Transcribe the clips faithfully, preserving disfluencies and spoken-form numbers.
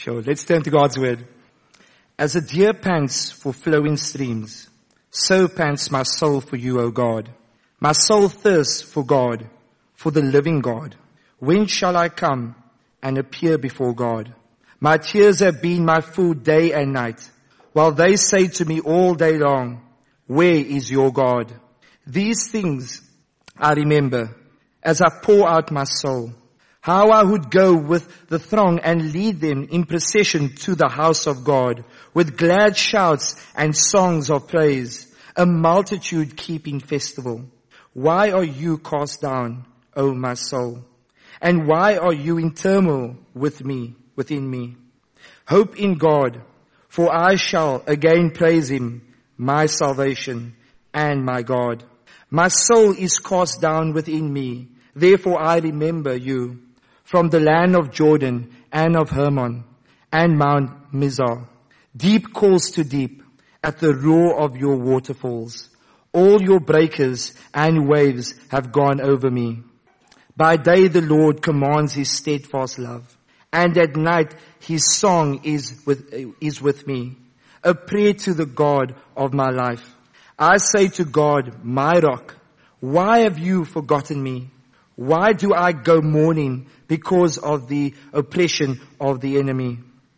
Sure, let's turn to God's word. As a deer pants for flowing streams, so pants my soul for you, O God. My soul thirsts for God, for the living God. When shall I come and appear before God? My tears have been my food day and night, while they say to me all day long, where is your God? These things I remember as I pour out my soul, how I would go with the throng and lead them in procession to the house of God, with glad shouts and songs of praise, a multitude keeping festival. Why are you cast down, O my soul? And why are you in turmoil with me, within me? Hope in God, for I shall again praise him, my salvation and my God. My soul is cast down within me, therefore I remember you from the land of Jordan and of Hermon and Mount Mizar. Deep calls to deep at the roar of your waterfalls. All your breakers and waves have gone over me. By day the Lord commands his steadfast love, and at night his song is with, is with me, a prayer to the God of my life. I say to God, my rock, why have you forgotten me? Why do I go mourning because of the oppression of the enemy?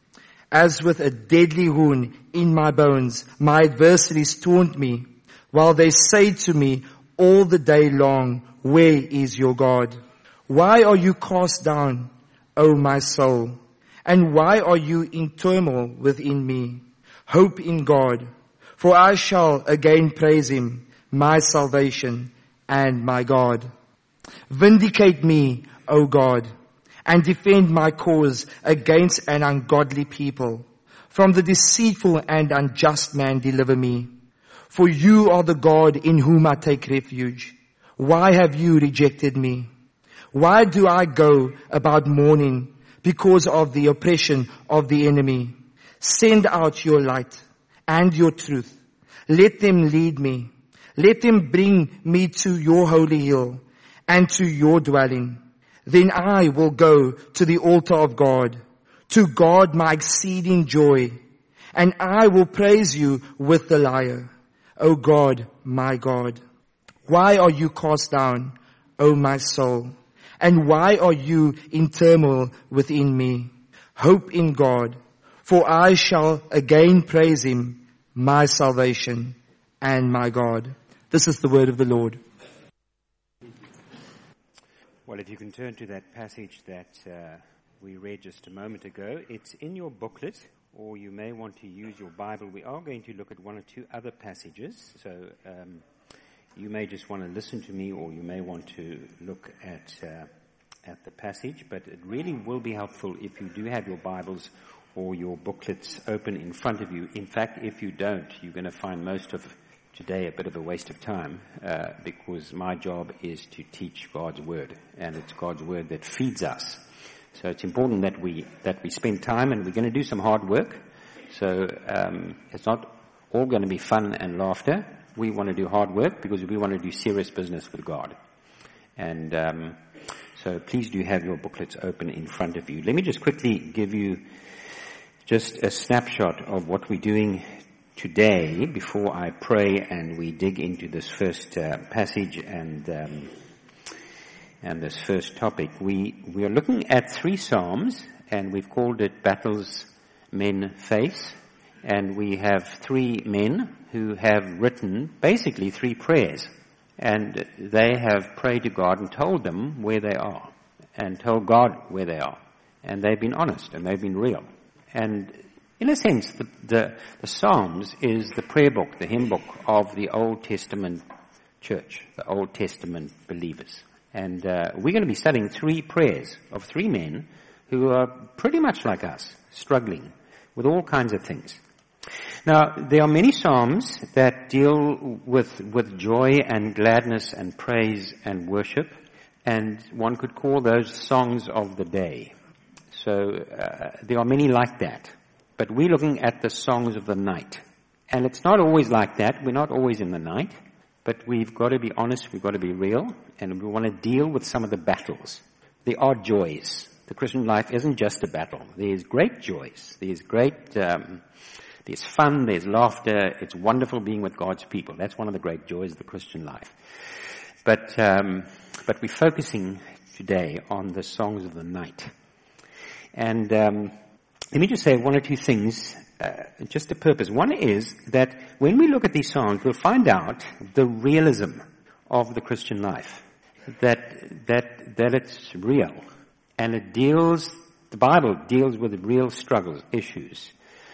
As with a deadly wound in my bones, my adversaries taunt me, while they say to me all the day long, where is your God? Why are you cast down, O my soul? And why are you in turmoil within me? Hope in God, for I shall again praise him, my salvation and my God. Vindicate me, O God, and defend my cause against an ungodly people. From the deceitful and unjust man deliver me. For you are the God in whom I take refuge. Why have you rejected me? Why do I go about mourning because of the oppression of the enemy? Send out your light and your truth. Let them lead me. Let them bring me to your holy hill and to your dwelling. Then I will go to the altar of God, to God my exceeding joy, and I will praise you with the lyre. O God, my God, why are you cast down, O my soul? And why are you in turmoil within me? Hope in God, for I shall again praise him, my salvation and my God. This is the word of the Lord. Well, if you can turn to that passage that uh, we read just a moment ago, it's in your booklet, or you may want to use your Bible. We are going to look at one or two other passages, so um, you may just want to listen to me, or you may want to look at uh, at the passage, but it really will be helpful if you do have your Bibles or your booklets open in front of you. In fact, if you don't, you're going to find most of today a bit of a waste of time, uh, because my job is to teach God's Word, and it's God's Word that feeds us. So it's important that we that we spend time, and we're going to do some hard work. So um, it's not all going to be fun and laughter. We want to do hard work because we want to do serious business with God. And um, so please do have your booklets open in front of you. Let me just quickly give you just a snapshot of what we're doing today before I pray and we dig into this first uh, passage and um, and this first topic. We we are looking at three psalms, and we've called it Battles Men Face, and we have three men who have written basically three prayers, and they have prayed to God and told them where they are, and told God where they are, and they've been honest and they've been real. And in a sense, the, the, the Psalms is the prayer book, the hymn book of the Old Testament church, the Old Testament believers. And uh, we're going to be studying three prayers of three men who are pretty much like us, struggling with all kinds of things. Now, there are many Psalms that deal with, with joy and gladness and praise and worship, and one could call those songs of the day. So uh, there are many like that. But we're looking at the songs of the night. And it's not always like that. We're not always in the night. But we've got to be honest, we've got to be real, and we want to deal with some of the battles. There are joys. The Christian life isn't just a battle. There's great joys. There's great, um, there's fun, there's laughter. It's wonderful being with God's people. That's one of the great joys of the Christian life. But, um, but we're focusing today on the songs of the night. And, um, let me just say one or two things, uh, just a purpose. One is that when we look at these songs, we'll find out the realism of the Christian life. That, that, that it's real. And it deals, the Bible deals with real struggles, issues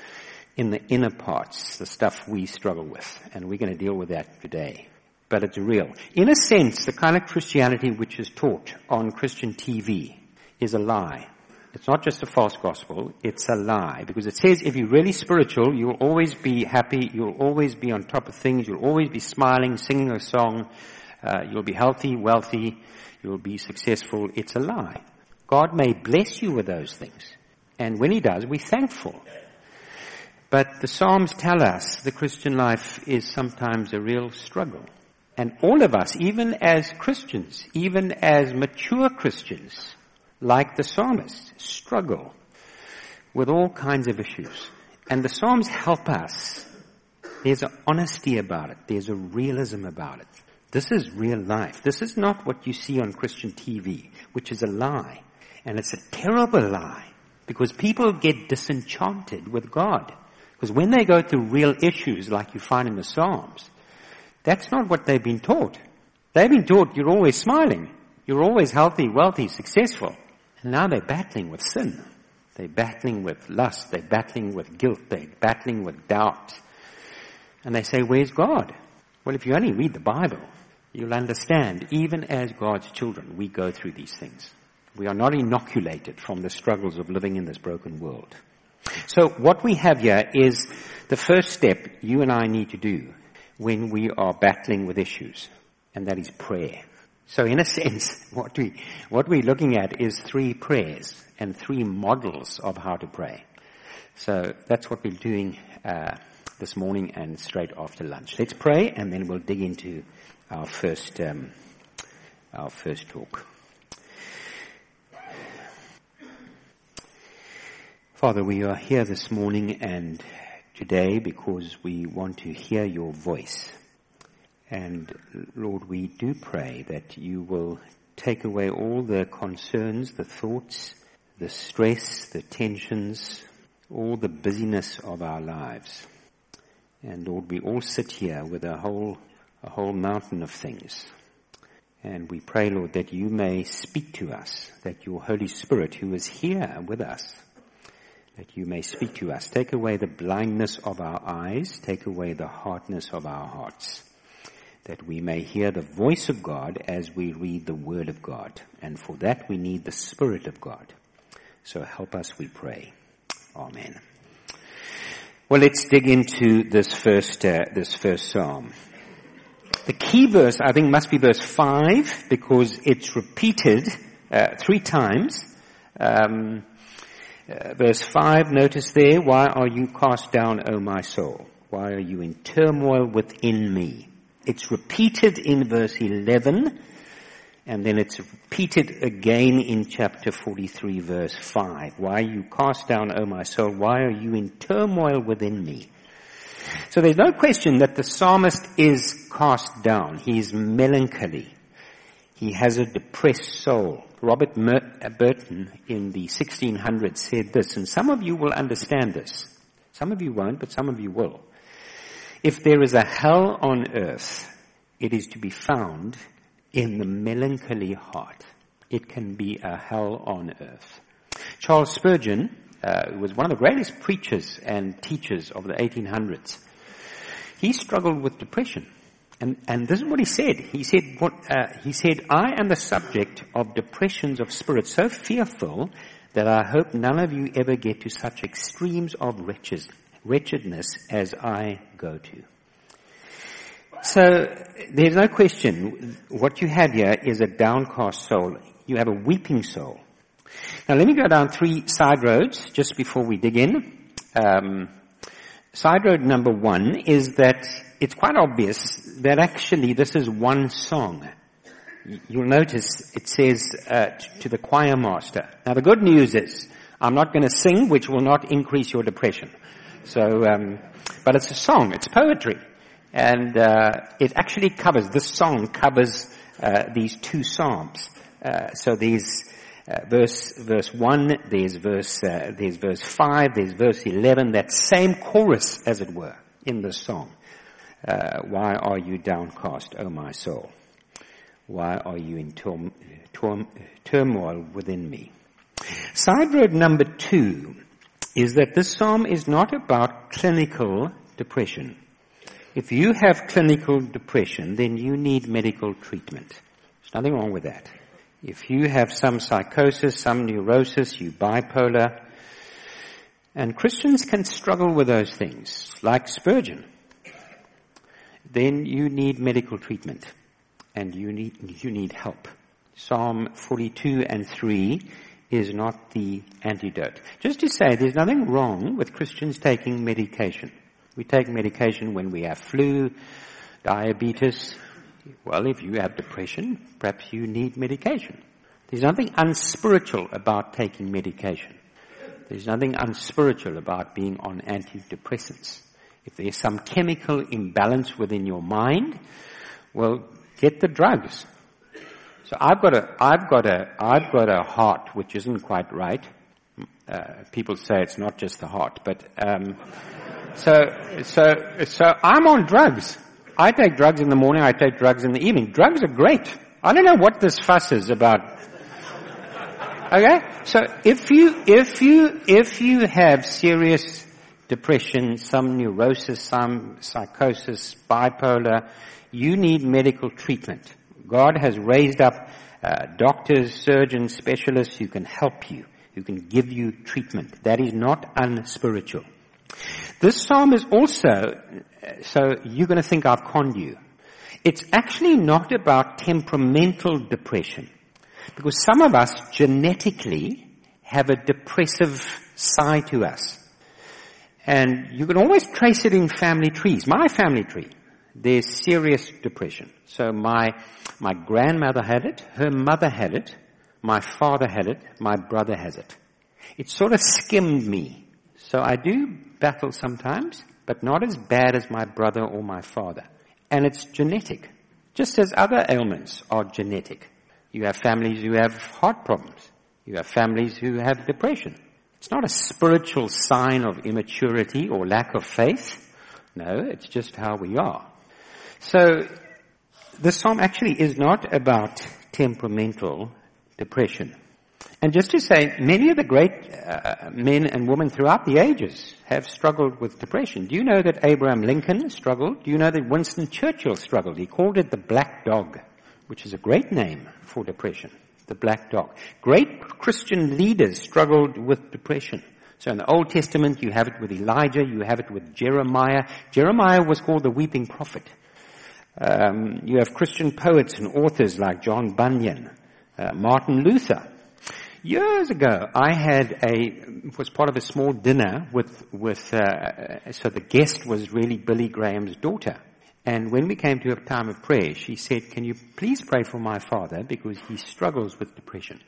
in the inner parts, the stuff we struggle with. And we're going to deal with that today. But it's real. In a sense, the kind of Christianity which is taught on Christian T V is a lie. It's not just a false gospel, it's a lie. Because it says if you're really spiritual, you'll always be happy, you'll always be on top of things, you'll always be smiling, singing a song, uh, you'll be healthy, wealthy, you'll be successful. It's a lie. God may bless you with those things. And when He does, we're thankful. But the Psalms tell us the Christian life is sometimes a real struggle. And all of us, even as Christians, even as mature Christians, like the psalmist, struggle with all kinds of issues. And the Psalms help us. There's an honesty about it. There's a realism about it. This is real life. This is not what you see on Christian T V, which is a lie. And it's a terrible lie, because people get disenchanted with God. Because when they go through real issues like you find in the Psalms, that's not what they've been taught. They've been taught you're always smiling. You're always healthy, wealthy, successful. And now they're battling with sin. They're battling with lust. They're battling with guilt. They're battling with doubt. And they say, where's God? Well, if you only read the Bible, you'll understand, even as God's children, we go through these things. We are not inoculated from the struggles of living in this broken world. So what we have here is the first step you and I need to do when we are battling with issues, and that is prayer. So in a sense, what we, what we're looking at is three prayers and three models of how to pray. So that's what we're doing uh, this morning and straight after lunch. Let's pray, and then we'll dig into our first, um, our first talk. Father, we are here this morning and today because we want to hear your voice. And Lord, we do pray that you will take away all the concerns, the thoughts, the stress, the tensions, all the busyness of our lives. And Lord, we all sit here with a whole, a whole mountain of things. And we pray, Lord, that you may speak to us, that your Holy Spirit, who is here with us, that you may speak to us. Take away the blindness of our eyes, take away the hardness of our hearts, that we may hear the voice of God as we read the Word of God. And for that we need the Spirit of God. So help us, we pray. Amen. Well, let's dig into this first, uh, this first psalm. The key verse, I think, must be verse five, because it's repeated uh, three times. Um, uh, verse five, notice there, why are you cast down, O my soul? Why are you in turmoil within me? It's repeated in verse eleven, and then it's repeated again in chapter forty-three, verse five. Why are you cast down, O my soul? Why are you in turmoil within me? So there's no question that the psalmist is cast down. He is melancholy. He has a depressed soul. Robert Burton in the sixteen hundreds said this, and some of you will understand this. Some of you won't, but some of you will. If there is a hell on earth, it is to be found in the melancholy heart. It can be a hell on earth. Charles Spurgeon uh, was one of the greatest preachers and teachers of the eighteen hundreds. He struggled with depression. And, and this is what he said. He said, what, uh, he said, I am the subject of depressions of spirit so fearful that I hope none of you ever get to such extremes of wretches, wretchedness as I go to. So there's no question. What you have here is a downcast soul. You have a weeping soul. Now let me go down three side roads just before we dig in. Um, side road number one is that it's quite obvious that actually this is one song. you'll notice it says uh, to the choir master. Now the good news is, I'm not going to sing, which will not increase your depression. So, um, but it's a song, it's poetry. And uh, it actually covers, this song covers uh, these two psalms. Uh, so there's uh, verse verse one, there's verse uh, there's verse five, there's verse eleven, that same chorus, as it were, in the song. Uh, why are you downcast, O my soul? Why are you in turm- turm- turmoil within me? Side road number two is that this psalm is not about clinical depression. If you have clinical depression, then you need medical treatment. There's nothing wrong with that. If you have some psychosis, some neurosis, you bipolar, and Christians can struggle with those things, like Spurgeon, then you need medical treatment, and you need, you need help. Psalm forty-two and three is not the antidote. Just to say, there's nothing wrong with Christians taking medication. We take medication when we have flu, diabetes. Well, if you have depression, perhaps you need medication. There's nothing unspiritual about taking medication. There's nothing unspiritual about being on antidepressants. If there's some chemical imbalance within your mind, well, get the drugs. So I've got a, I've got a, I've got a heart which isn't quite right. Uh, people say it's not just the heart, but um, so, so, so I'm on drugs. I take drugs in the morning. I take drugs in the evening. Drugs are great. I don't know what this fuss is about. Okay, so if you, if you, if you have serious depression, some neurosis, some psychosis, bipolar, you need medical treatment. God has raised up uh, doctors, surgeons, specialists who can help you, who can give you treatment. That is not unspiritual. This psalm is also, so you're going to think I've conned you. It's actually not about temperamental depression, because some of us genetically have a depressive side to us. And you can always trace it in family trees. My family tree, there's serious depression. So my, my grandmother had it, her mother had it, my father had it, my brother has it. It sort of skimmed me. So I do battle sometimes, but not as bad as my brother or my father. And it's genetic, just as other ailments are genetic. You have families who have heart problems. You have families who have depression. It's not a spiritual sign of immaturity or lack of faith. No, it's just how we are. So this psalm actually is not about temperamental depression. And just to say, many of the great uh, men and women throughout the ages have struggled with depression. Do you know that Abraham Lincoln struggled? Do you know that Winston Churchill struggled? He called it the black dog, which is a great name for depression, the black dog. Great Christian leaders struggled with depression. So in the Old Testament, you have it with Elijah, you have it with Jeremiah. Jeremiah was called the weeping prophet. Um, you have Christian poets and authors like John Bunyan, uh, Martin Luther. Years ago, I had a, was part of a small dinner with, with, uh, so the guest was really Billy Graham's daughter. And when we came to a time of prayer, she said, can you please pray for my father because he struggles with depression.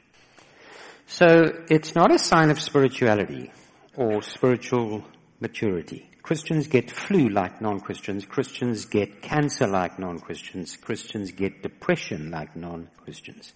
So it's not a sign of spirituality or spiritual maturity. Christians get flu like non-Christians. Christians get cancer like non-Christians. Christians get depression like non-Christians.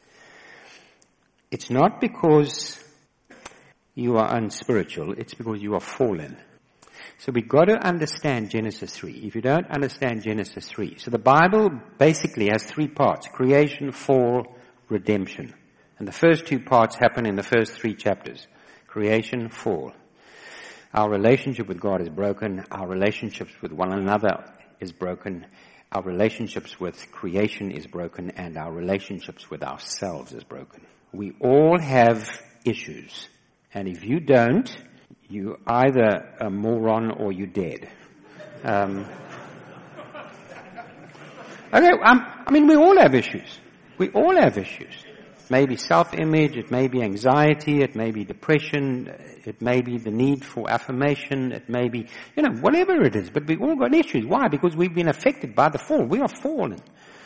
It's not because you are unspiritual, it's because you are fallen. So we've got to understand Genesis three. If you don't understand Genesis three, so the Bible basically has three parts: creation, fall, redemption. And the first two parts happen in the first three chapters. Creation, fall. Our relationship with God is broken. Our relationships with one another is broken. Our relationships with creation is broken. And our relationships with ourselves is broken. We all have issues. And if you don't, you're either a moron or you're dead. Um, okay, um, I mean, we all have issues. We all have issues. It may be self-image, it may be anxiety, it may be depression, it may be the need for affirmation, it may be, you know, whatever it is. But we all got issues. Why? Because we've been affected by the fall. We are fallen.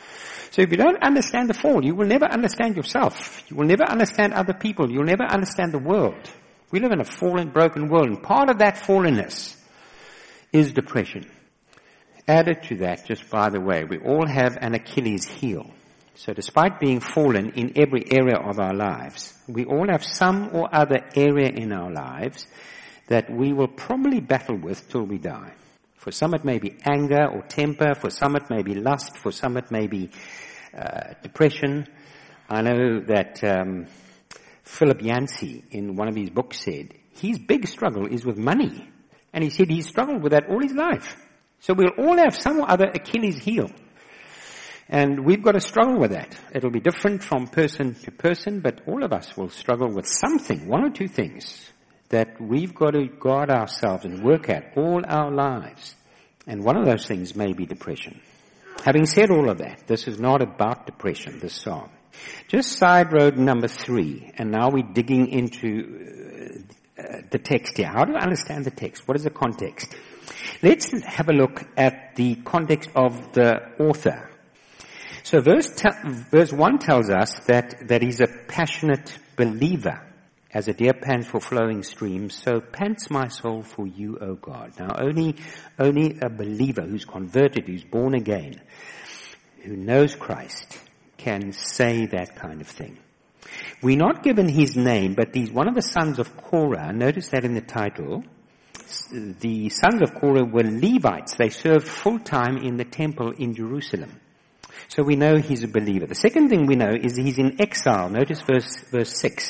So if you don't understand the fall, you will never understand yourself. You will never understand other people. You'll never understand the world. We live in a fallen, broken world, and part of that fallenness is depression. Added to that, just by the way, we all have an Achilles heel. So despite being fallen in every area of our lives, we all have some or other area in our lives that we will probably battle with till we die. For some it may be anger or temper, for some it may be lust, for some it may be uh, depression. I know that um, Philip Yancey in one of his books said his big struggle is with money. And he said he's struggled with that all his life. So we'll all have some or other Achilles heel. And we've got to struggle with that. It'll be different from person to person, but all of us will struggle with something, one or two things, that we've got to guard ourselves and work at all our lives. And one of those things may be depression. Having said all of that, this is not about depression, this psalm. Just side road number three, and now we're digging into uh, the text here. How do I understand the text? What is the context? Let's have a look at the context of the author. So verse, te- verse one tells us that, that he's a passionate believer. As a deer pants for flowing streams, so pants my soul for you, O God. Now only, only a believer who's converted, who's born again, who knows Christ, can say that kind of thing. We're not given his name, but he's one of the sons of Korah. Notice that in the title. The sons of Korah were Levites. They served full time in the temple in Jerusalem. So we know he's a believer. The second thing we know is he's in exile. Notice verse, verse six.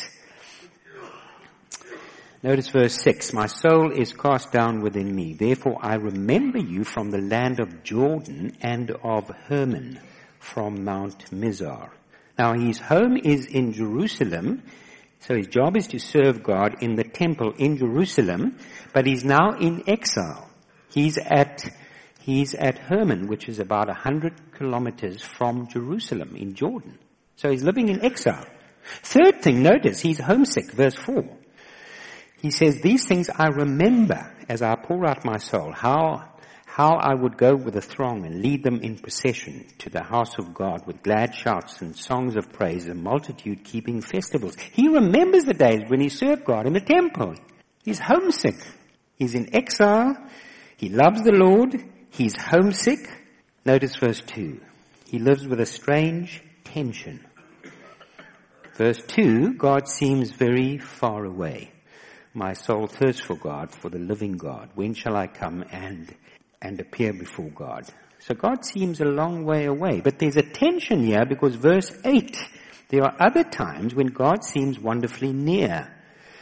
Notice verse six. My soul is cast down within me. Therefore I remember you from the land of Jordan and of Hermon from Mount Mizar. Now his home is in Jerusalem. So his job is to serve God in the temple in Jerusalem. But he's now in exile. He's at, he's at Hermon, which is about a hundred kilometers from Jerusalem in Jordan. So he's living in exile. Third thing, notice he's homesick. Verse four. He says, these things I remember as I pour out my soul, how, how I would go with the throng and lead them in procession to the house of God with glad shouts and songs of praise, a multitude keeping festivals. He remembers the days when he served God in the temple. He's homesick. He's in exile. He loves the Lord. He's homesick. Notice verse two. He lives with a strange tension. Verse two, God seems very far away. My soul thirsts for God, for the living God. When shall I come and, and appear before God? So God seems a long way away. But there's a tension here because verse eight, there are other times when God seems wonderfully near.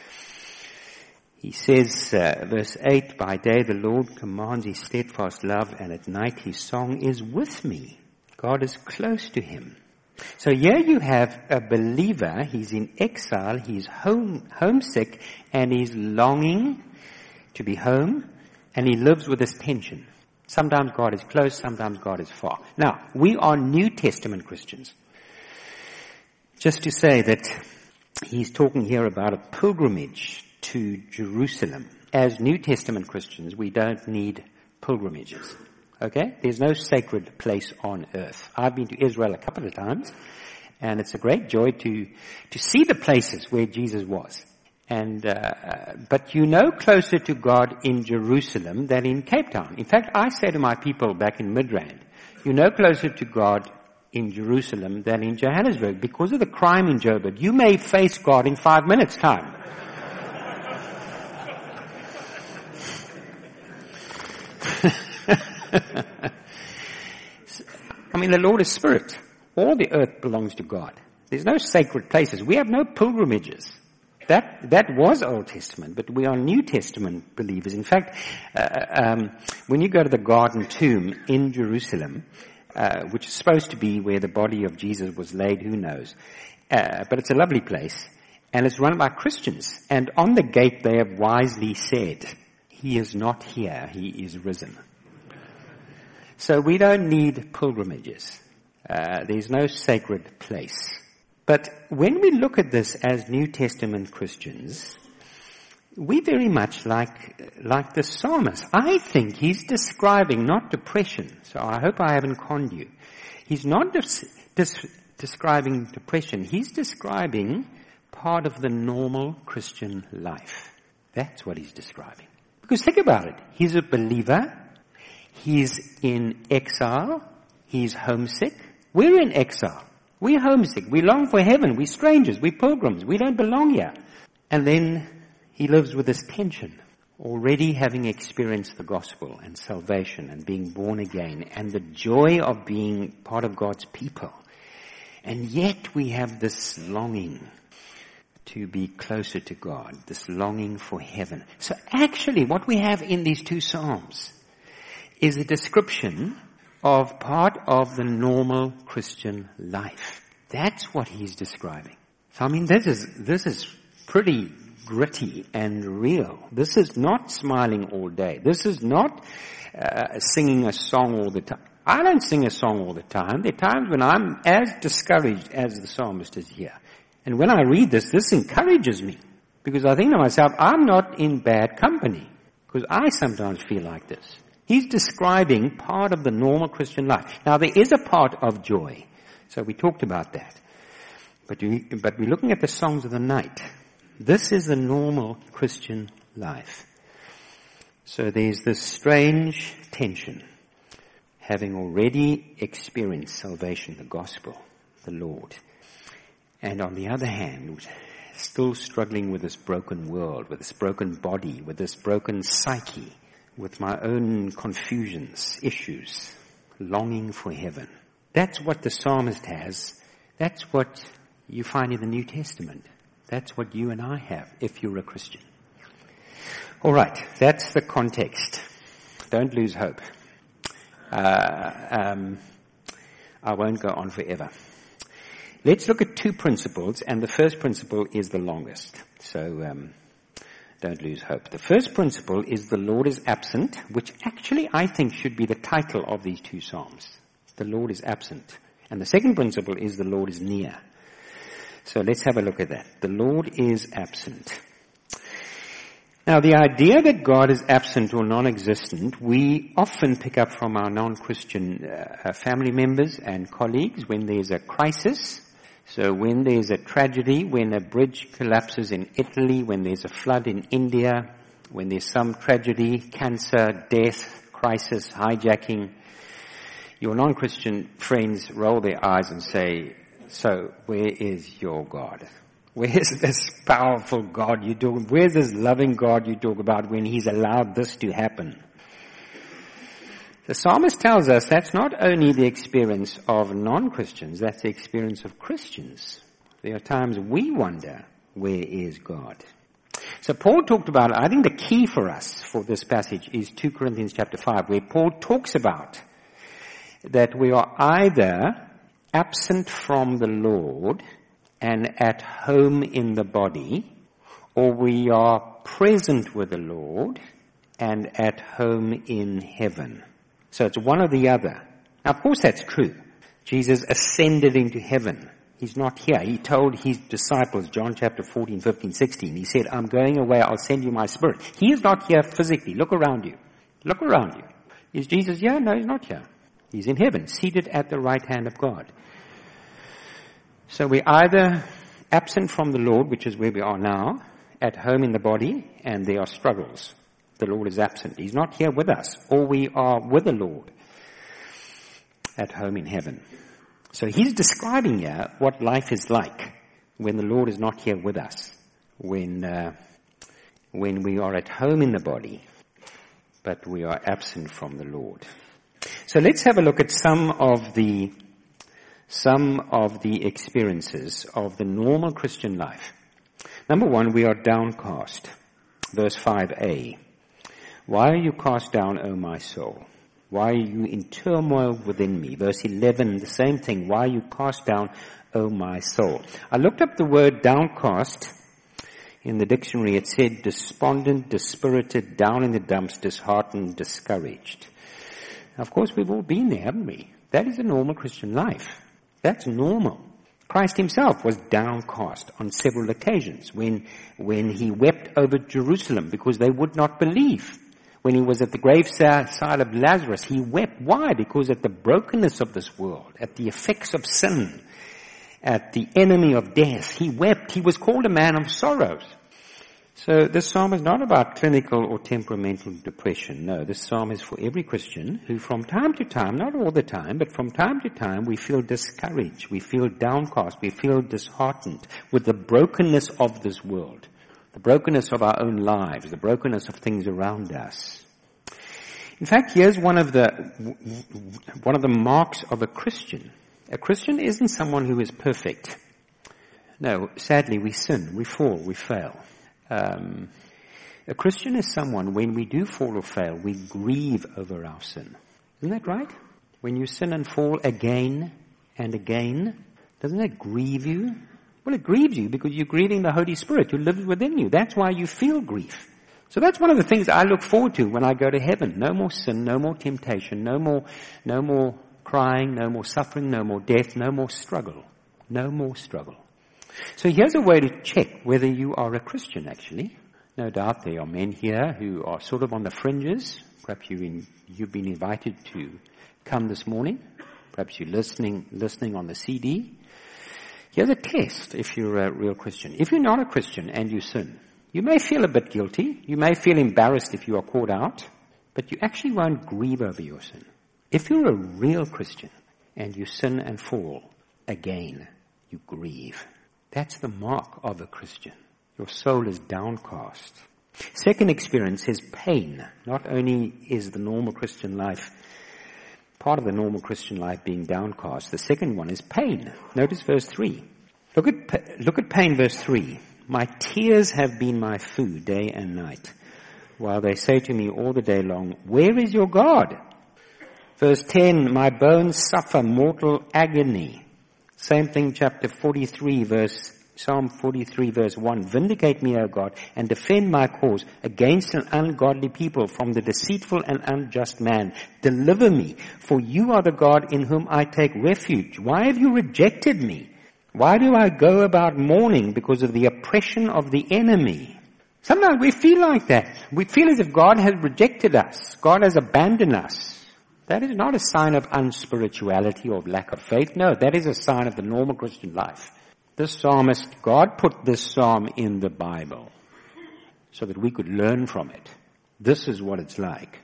He says, uh, verse eight, by day the Lord commands his steadfast love, and at night his song is with me. God is close to him. So here you have a believer, he's in exile, he's home, homesick, and he's longing to be home, and he lives with this tension. Sometimes God is close, sometimes God is far. Now, we are New Testament Christians. Just to say that he's talking here about a pilgrimage to Jerusalem. As New Testament Christians, we don't need pilgrimages. Okay? There's no sacred place on earth. I've been to Israel a couple of times, and it's a great joy to, to see the places where Jesus was. And, uh, but you know closer to God in Jerusalem than in Cape Town. In fact, I say to my people back in Midrand, you know closer to God in Jerusalem than in Johannesburg because of the crime in Joburg. You may face God in five minutes' time. I mean, the Lord is spirit. All the earth belongs to God. There's no sacred places. We have no pilgrimages. That that was Old Testament, but we are New Testament believers. In fact, uh, um, when you go to the Garden Tomb in Jerusalem, uh, which is supposed to be where the body of Jesus was laid, who knows? Uh, but it's a lovely place, and it's run by Christians. And on the gate they have wisely said, he is not here, he is risen. So we don't need pilgrimages. Uh, there's no sacred place. But when we look at this as New Testament Christians, we very much like, like the psalmist. I think he's describing not depression. So I hope I haven't conned you. He's not des- des- describing depression. He's describing part of the normal Christian life. That's what he's describing. Because think about it. He's a believer. He's in exile. He's homesick. We're in exile. We're homesick. We long for heaven. We're strangers. We're pilgrims. We don't belong here. And then he lives with this tension, already having experienced the gospel and salvation and being born again and the joy of being part of God's people. And yet we have this longing to be closer to God, this longing for heaven. So actually what we have in these two Psalms is a description of part of the normal Christian life. That's what he's describing. So I mean, this is, this is pretty gritty and real. This is not smiling all day. This is not uh, singing a song all the time. I don't sing a song all the time. There are times when I'm as discouraged as the psalmist is here. And when I read this, this encourages me. Because I think to myself, I'm not in bad company. Because I sometimes feel like this. He's describing part of the normal Christian life. Now there is a part of joy. So we talked about that. But, you, but we're looking at the songs of the night. This is the normal Christian life. So there's this strange tension. Having already experienced salvation, the gospel, the Lord. And on the other hand, still struggling with this broken world, with this broken body, with this broken psyche, with my own confusions, issues, longing for heaven. That's what the psalmist has. That's what you find in the New Testament. That's what you and I have, if you're a Christian. All right, that's the context. Don't lose hope. Uh, um, I won't go on forever. Let's look at two principles, and the first principle is the longest. So um, don't lose hope. The first principle is the Lord is absent, which actually I think should be the title of these two Psalms. The Lord is absent. And the second principle is the Lord is near. So let's have a look at that. The Lord is absent. Now the idea that God is absent or non-existent, we often pick up from our non-Christian uh, family members and colleagues when there's a crisis. So when there's a tragedy, when a bridge collapses in Italy, when there's a flood in India, when there's some tragedy, cancer, death, crisis, hijacking, your non-Christian friends roll their eyes and say, so where is your God? Where's this powerful God you talk? Where's this loving God you talk about when He's allowed this to happen? The psalmist tells us that's not only the experience of non-Christians, that's the experience of Christians. There are times we wonder, where is God? So Paul talked about, I think the key for us for this passage is two Corinthians chapter five, where Paul talks about that we are either absent from the Lord and at home in the body, or we are present with the Lord and at home in heaven. So it's one or the other. Now, of course that's true. Jesus ascended into heaven. He's not here. He told his disciples, John chapter fourteen, fifteen, sixteen, he said, I'm going away, I'll send you my Spirit. He is not here physically. Look around you. Look around you. Is Jesus here? No, he's not here. He's in heaven, seated at the right hand of God. So we're either absent from the Lord, which is where we are now, at home in the body, and there are struggles. The Lord is absent. He's not here with us. Or we are with the Lord at home in heaven. So he's describing here what life is like when the Lord is not here with us. When, uh, when we are at home in the body, but we are absent from the Lord. So let's have a look at some of the some of the experiences of the normal Christian life. Number one, we are downcast. Verse five a. Why are you cast down, O my soul? Why are you in turmoil within me? Verse eleven, the same thing. Why are you cast down, O my soul? I looked up the word downcast in the dictionary. It said despondent, dispirited, down in the dumps, disheartened, discouraged. Now, of course, we've all been there, haven't we? That is a normal Christian life. That's normal. Christ himself was downcast on several occasions when, when he wept over Jerusalem because they would not believe. When he was at the graveside of Lazarus, he wept. Why? Because at the brokenness of this world, at the effects of sin, at the enemy of death, he wept. He was called a man of sorrows. So this psalm is not about clinical or temperamental depression. No, this psalm is for every Christian who from time to time, not all the time, but from time to time, we feel discouraged, we feel downcast, we feel disheartened with the brokenness of this world, the brokenness of our own lives, the brokenness of things around us. In fact, here's one of the, one of the marks of a Christian. A Christian isn't someone who is perfect. No, sadly, we sin, we fall, we fail. Um, a Christian is someone, when we do fall or fail, we grieve over our sin. Isn't that right? When you sin and fall again and again, doesn't that grieve you? Well, it grieves you because you're grieving the Holy Spirit who lives within you. That's why you feel grief. So that's one of the things I look forward to when I go to heaven. No more sin, no more temptation, no more, no more crying, no more suffering, no more death, no more struggle. No more struggle. So here's a way to check whether you are a Christian, actually. No doubt there are men here who are sort of on the fringes. Perhaps you've been, you've been invited to come this morning. Perhaps you're listening, listening on the C D. Here's a test if you're a real Christian. If you're not a Christian and you sin, you may feel a bit guilty. You may feel embarrassed if you are caught out, but you actually won't grieve over your sin. If you're a real Christian and you sin and fall again, you grieve. That's the mark of a Christian. Your soul is downcast. Second experience is pain. Not only is the normal Christian life, part of the normal Christian life being downcast, the second one is pain. Notice verse three. Look at, look at pain, verse three. My tears have been my food day and night, while they say to me all the day long, where is your God? Verse ten, my bones suffer mortal agony. Same thing, chapter forty-three, verse, Psalm forty-three, verse one. Vindicate me, O God, and defend my cause against an ungodly people from the deceitful and unjust man. Deliver me, for you are the God in whom I take refuge. Why have you rejected me? Why do I go about mourning because of the oppression of the enemy? Sometimes we feel like that. We feel as if God has rejected us. God has abandoned us. That is not a sign of unspirituality or of lack of faith. No, that is a sign of the normal Christian life. This psalmist, God put this psalm in the Bible so that we could learn from it. This is what it's like.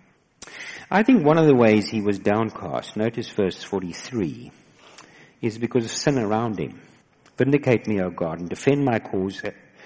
I think one of the ways he was downcast, notice verse forty-three, is because of sin around him. Vindicate me, O God, and defend my cause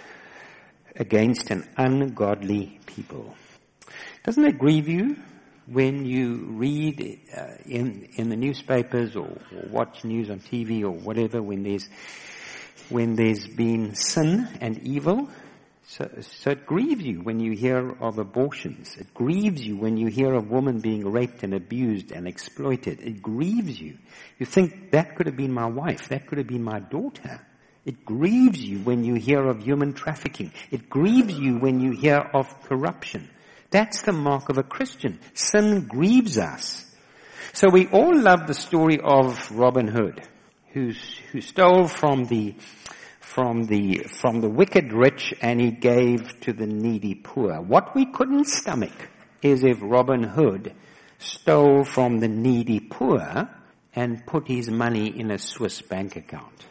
against an ungodly people. Doesn't it grieve you when you read uh, in in the newspapers or, or watch news on T V or whatever, when there's when there's been sin and evil? So, so it grieves you when you hear of abortions. It grieves you when you hear of women being raped and abused and exploited. It grieves you. You think, that could have been my wife. That could have been my daughter. It grieves you when you hear of human trafficking. It grieves you when you hear of corruption. That's the mark of a Christian. Sin grieves us. So we all love the story of Robin Hood, who's, who stole from the from the from the wicked rich and he gave to the needy poor. What we couldn't stomach is if Robin Hood stole from the needy poor and put his money in a Swiss bank account.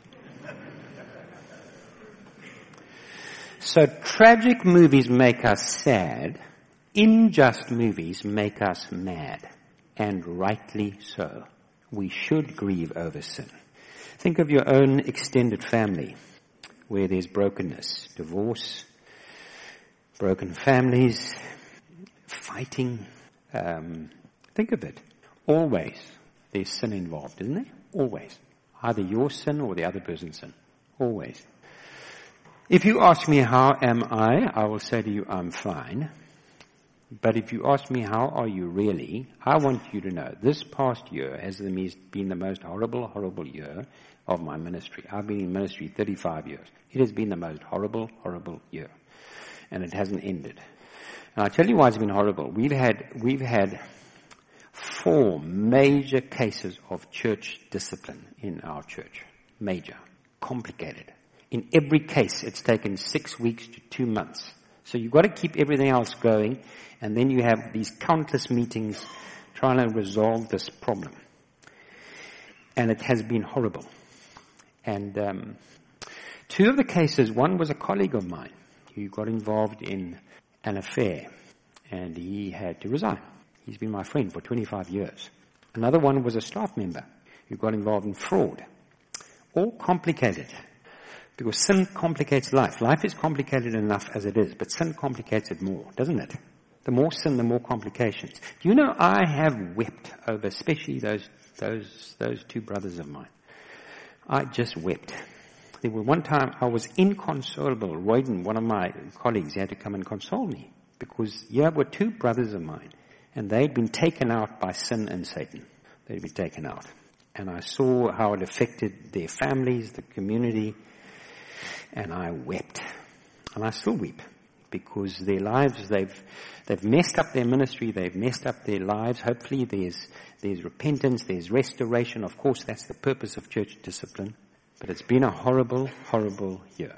So tragic movies make us sad. Unjust movies make us mad. And rightly so. We should grieve over sin. Think of your own extended family where there's brokenness, divorce, broken families, fighting. Um, think of it. Always there's sin involved, isn't there? Always. Either your sin or the other person's sin. Always. If you ask me how am I, I will say to you I'm fine. But if you ask me how are you really, I want you to know this past year has been the most horrible, horrible year of my ministry. I've been in ministry thirty-five years. It has been the most horrible, horrible year. And it hasn't ended. And I'll tell you why it's been horrible. We've had, we've had four major cases of church discipline in our church. Major. Complicated. In every case, it's taken six weeks to two months. So you've got to keep everything else going, and then you have these countless meetings trying to resolve this problem. And it has been horrible. And um, two of the cases, one was a colleague of mine who got involved in an affair, and he had to resign. He's been my friend for twenty-five years. Another one was a staff member who got involved in fraud. All complicated. Because sin complicates life. Life is complicated enough as it is, but sin complicates it more, doesn't it? The more sin, the more complications. Do you know, I have wept over especially those those those two brothers of mine. I just wept. There was one time I was inconsolable. Royden, one of my colleagues, he had to come and console me. Because here were two brothers of mine, and they'd been taken out by sin and Satan. They'd been taken out. And I saw how it affected their families, the community, and I wept. And I still weep. Because their lives, they've they've messed up their ministry, they've messed up their lives. Hopefully there's there's repentance, there's restoration. Of course, that's the purpose of church discipline. But it's been a horrible, horrible year.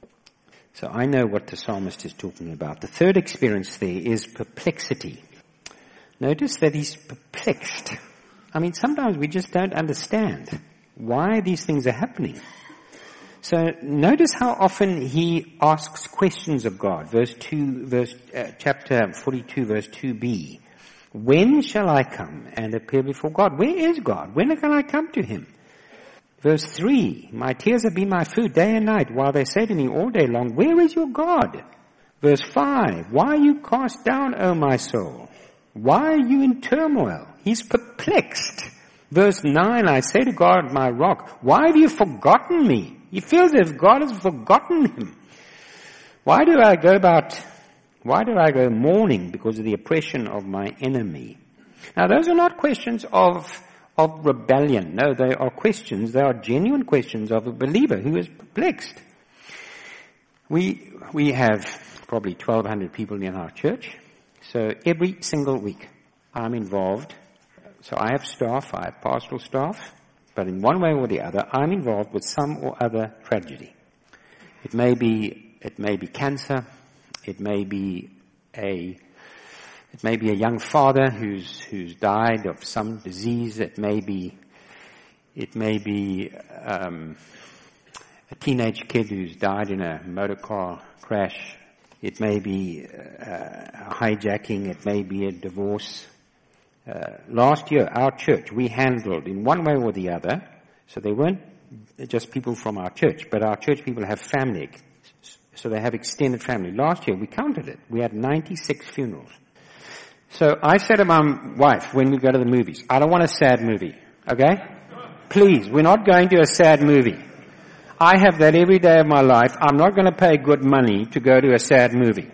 So I know what the psalmist is talking about. The third experience there is perplexity. Notice that he's perplexed. I mean, sometimes we just don't understand why these things are happening. So notice how often he asks questions of God. Verse two, verse uh, chapter forty-two, verse two b. When shall I come and appear before God? Where is God? When can I come to him? Verse three. My tears have been my food day and night, while they say to me all day long, where is your God? Verse five. Why are you cast down, O my soul? Why are you in turmoil? He's perplexed. Verse nine. I say to God, my rock, why have you forgotten me? He feels as if God has forgotten him. Why do I go about, why do I go mourning because of the oppression of my enemy? Now those are not questions of, of rebellion. No, they are questions, they are genuine questions of a believer who is perplexed. We, we have probably twelve hundred people in our church. So every single week I'm involved. So I have staff, I have pastoral staff. But in one way or the other, I'm involved with some or other tragedy. It may be, it may be cancer. It may be a, it may be a young father who's, who's died of some disease. It may be, it may be, um, a teenage kid who's died in a motor car crash. It may be uh, hijacking. It may be a divorce. Uh, last year, our church, we handled in one way or the other, so they weren't just people from our church, but our church people have family, so they have extended family. Last year, we counted it. We had ninety-six funerals. So I said to my wife, when we go to the movies, I don't want a sad movie, okay? Please, we're not going to a sad movie. I have that every day of my life. I'm not going to pay good money to go to a sad movie.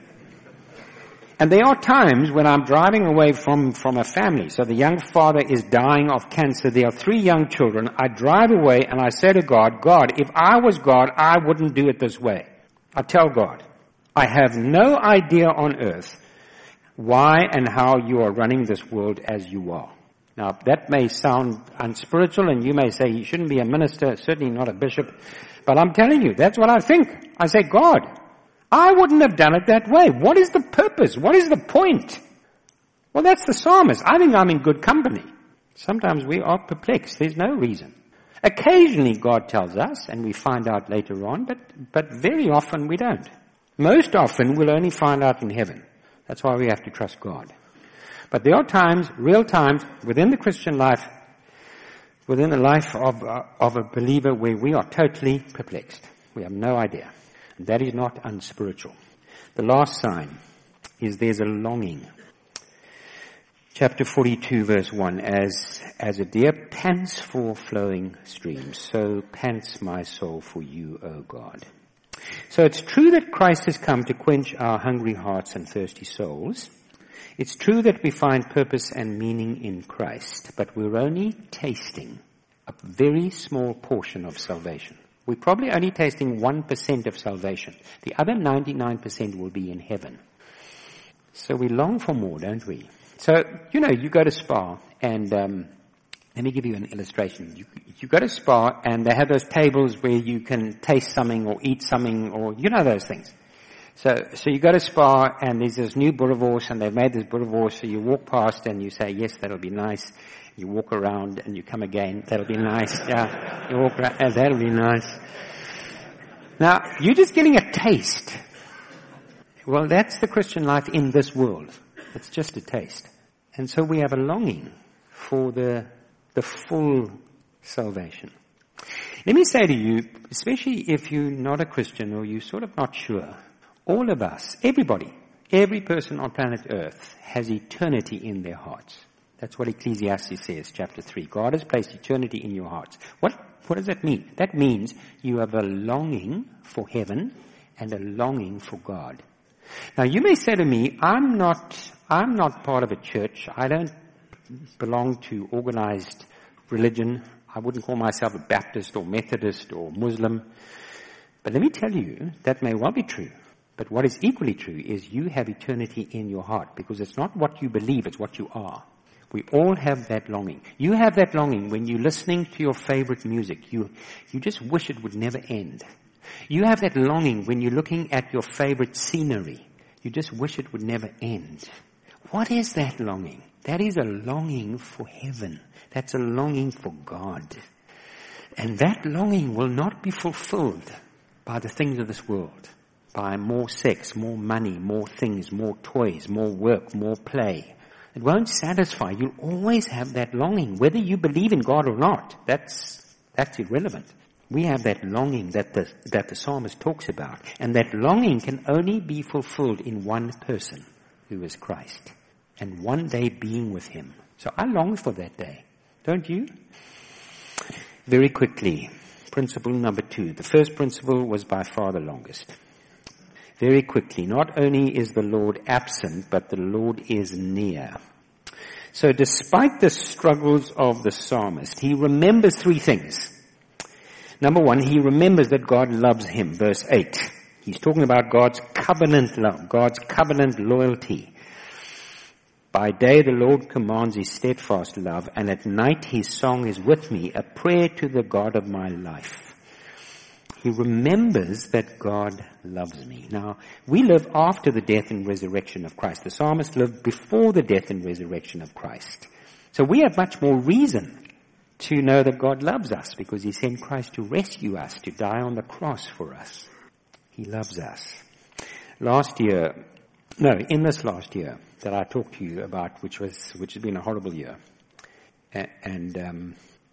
And there are times when I'm driving away from, from a family. So the young father is dying of cancer. There are three young children. I drive away and I say to God, God, if I was God, I wouldn't do it this way. I tell God, I have no idea on earth why and how you are running this world as you are. Now that may sound unspiritual and you may say you shouldn't be a minister, certainly not a bishop. But I'm telling you, that's what I think. I say, God, I wouldn't have done it that way. What is the purpose? What is the point? Well, that's the psalmist. I think I'm in good company. Sometimes we are perplexed. There's no reason. Occasionally God tells us, and we find out later on, but, but very often we don't. Most often we'll only find out in heaven. That's why we have to trust God. But there are times, real times, within the Christian life, within the life of, uh, of a believer where we are totally perplexed. We have no idea. That is not unspiritual. The last sign is there's a longing. Chapter forty-two, verse one, as, as a deer pants for flowing streams, so pants my soul for you, O God. So it's true that Christ has come to quench our hungry hearts and thirsty souls. It's true that we find purpose and meaning in Christ, but we're only tasting a very small portion of salvation. We're probably only tasting one percent of salvation. The other ninety-nine percent will be in heaven. So we long for more, don't we? So, you know, you go to Spa and, um, let me give you an illustration. You, you go to Spa and they have those tables where you can taste something or eat something or, you know those things. So, so you go to Spa and there's this new boerewors and they've made this boerewors, so you walk past and you say, yes, that'll be nice. You walk around and you come again, that'll be nice. Yeah, you walk around, and that'll be nice. Now, you're just getting a taste. Well, that's the Christian life in this world. It's just a taste. And so we have a longing for the, the full salvation. Let me say to you, especially if you're not a Christian or you're sort of not sure, all of us, everybody, every person on planet Earth has eternity in their hearts. That's what Ecclesiastes says, chapter three. God has placed eternity in your hearts. What, what does that mean? That means you have a longing for heaven and a longing for God. Now you may say to me, I'm not, I'm not part of a church. I don't belong to organized religion. I wouldn't call myself a Baptist or Methodist or Muslim. But let me tell you, that may well be true. But what is equally true is you have eternity in your heart, because it's not what you believe, it's what you are. We all have that longing. You have that longing when you're listening to your favorite music. You, you just wish it would never end. You have that longing when you're looking at your favorite scenery. You just wish it would never end. What is that longing? That is a longing for heaven. That's a longing for God. And that longing will not be fulfilled by the things of this world. By more sex, more money, more things, more toys, more work, more play. It won't satisfy. You'll always have that longing, whether you believe in God or not. That's, that's irrelevant. We have that longing that the, that the psalmist talks about. And that longing can only be fulfilled in one person, who is Christ. And one day being with him. So I long for that day. Don't you? Very quickly, principle number two. The first principle was by far the longest. Very quickly, not only is the Lord absent, but the Lord is near. So despite the struggles of the psalmist, he remembers three things. Number one, he remembers that God loves him. Verse eight. He's talking about God's covenant love, God's covenant loyalty. By day the Lord commands his steadfast love, and at night his song is with me, a prayer to the God of my life. He remembers that God loves me. Now, we live after the death and resurrection of Christ. The psalmist lived before the death and resurrection of Christ. So we have much more reason to know that God loves us, because he sent Christ to rescue us, to die on the cross for us. He loves us. Last year, no, in this last year that I talked to you about, which was, which has been a horrible year. And, um,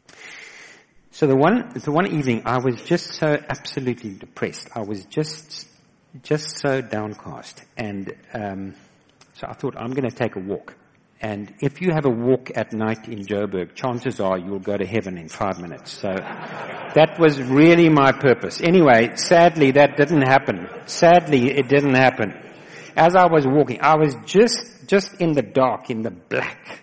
So the one, the one evening I was just so absolutely depressed. I was just, just so downcast. And, um, so I thought, I'm going to take a walk. And if you have a walk at night in Joburg, chances are you'll go to heaven in five minutes. So that was really my purpose. Anyway, sadly that didn't happen. Sadly it didn't happen. As I was walking, I was just, just in the dark, in the black.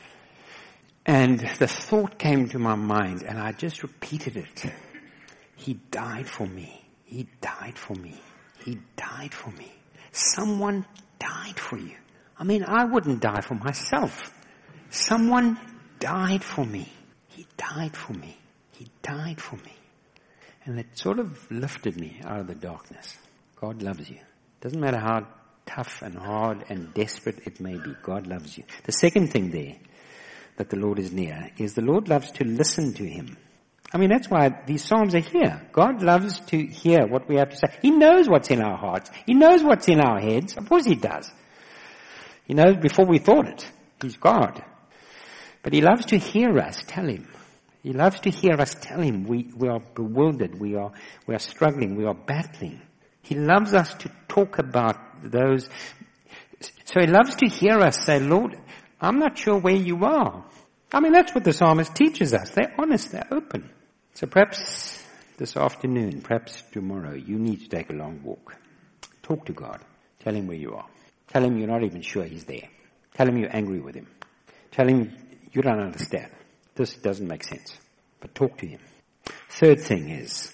And the thought came to my mind, and I just repeated it. He died for me. He died for me. He died for me. Someone died for you. I mean, I wouldn't die for myself. Someone died for me. He died for me. He died for me. And it sort of lifted me out of the darkness. God loves you. Doesn't matter how tough and hard and desperate it may be. God loves you. The second thing there, that the Lord is near, is the Lord loves to listen to him. I mean, that's why these Psalms are here. God loves to hear what we have to say. He knows what's in our hearts. He knows what's in our heads. Of course he does. He knows before we thought it. He's God. But he loves to hear us tell him. He loves to hear us tell him we, we are bewildered, we are, we are struggling, we are battling. He loves us to talk about those. So he loves to hear us say, Lord, I'm not sure where you are. I mean, that's what the psalmist teaches us. They're honest, they're open. So perhaps this afternoon, perhaps tomorrow, you need to take a long walk. Talk to God. Tell him where you are. Tell him you're not even sure he's there. Tell him you're angry with him. Tell him you don't understand. This doesn't make sense. But talk to him. Third thing is,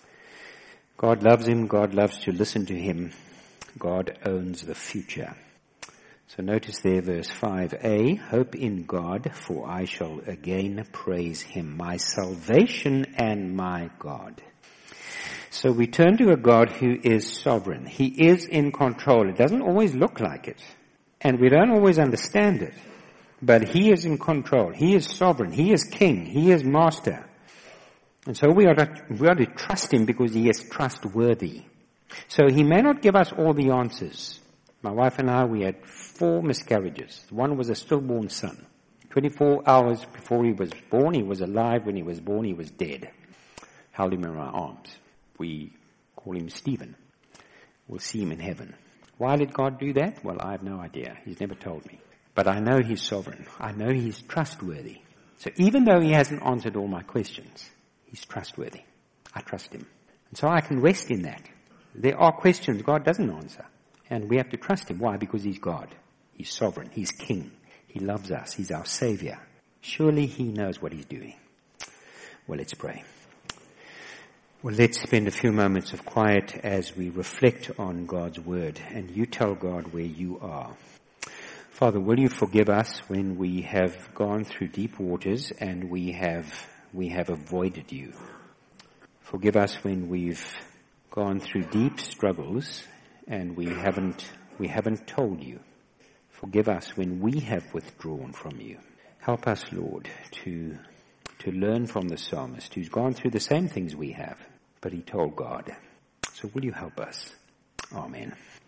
God loves him. God loves to listen to him. God owns the future. So notice there verse five a, hope in God, for I shall again praise him, my salvation and my God. So we turn to a God who is sovereign. He is in control. It doesn't always look like it. And we don't always understand it. But He is in control. He is sovereign. He is king. He is master. And so we are to, we are to trust Him because He is trustworthy. So He may not give us all the answers. My wife and I, we had four miscarriages. One was a stillborn son. twenty-four hours before he was born, he was alive. When he was born, he was dead. Held him in our arms. We call him Stephen. We'll see him in heaven. Why did God do that? Well, I have no idea. He's never told me. But I know He's sovereign. I know He's trustworthy. So even though He hasn't answered all my questions, He's trustworthy. I trust Him. And so I can rest in that. There are questions God doesn't answer. And we have to trust Him. Why? Because He's God. He's sovereign. He's King. He loves us. He's our Savior. Surely He knows what He's doing. Well, let's pray. Well, let's spend a few moments of quiet as we reflect on God's Word. And you tell God where you are. Father, will you forgive us when we have gone through deep waters and we have, we have avoided you. Forgive us when we've gone through deep struggles and we haven't, we haven't told you. Forgive us when we have withdrawn from you. Help us, Lord, to, to learn from the psalmist who's gone through the same things we have, but he told God. So will you help us? Amen.